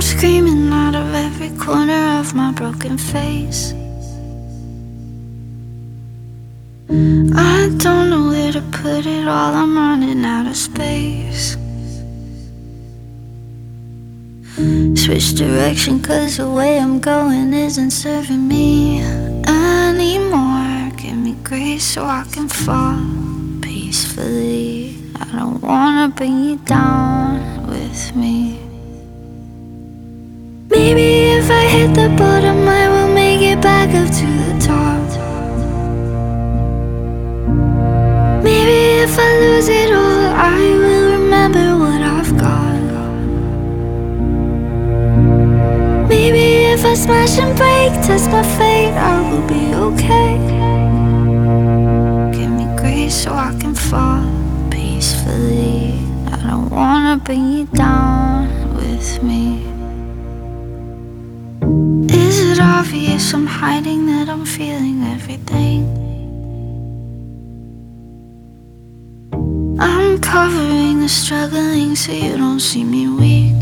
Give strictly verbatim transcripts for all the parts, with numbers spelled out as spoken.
screaming out of every corner of my broken face. I don't know where to put it all, I'm running out of space. Switch direction cause the way I'm going isn't serving me anymore. Give me grace so I can fall peacefully. I don't wanna bring you down with me. Maybe if I hit the bottom I will make it back up to the top. Maybe if I lose it all I will remember what I've got. Maybe if I smash and break, test my fate, I will be okay. Give me grace so I can fall peacefully. I don't wanna bring you down with me. Is it obvious I'm hiding that I'm feeling everything? I'm covering the struggling so you don't see me weak.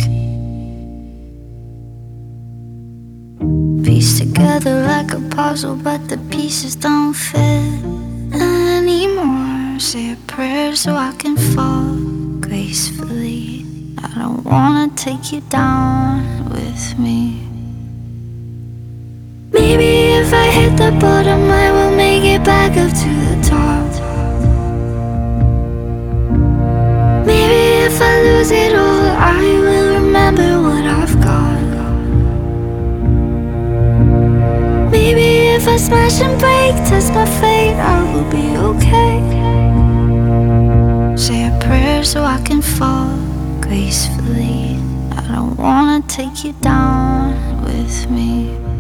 Piece together like a puzzle but the pieces don't fit anymore. Say a prayer so I can fall gracefully. I don't wanna take you down with me. Maybe if I hit the bottom I will make it back up to the top. Maybe if I lose it all I will remember what I've got. Maybe if I smash and break, test my fate, I will be okay. Say a prayer so I can fall gracefully. I don't wanna take you down with me.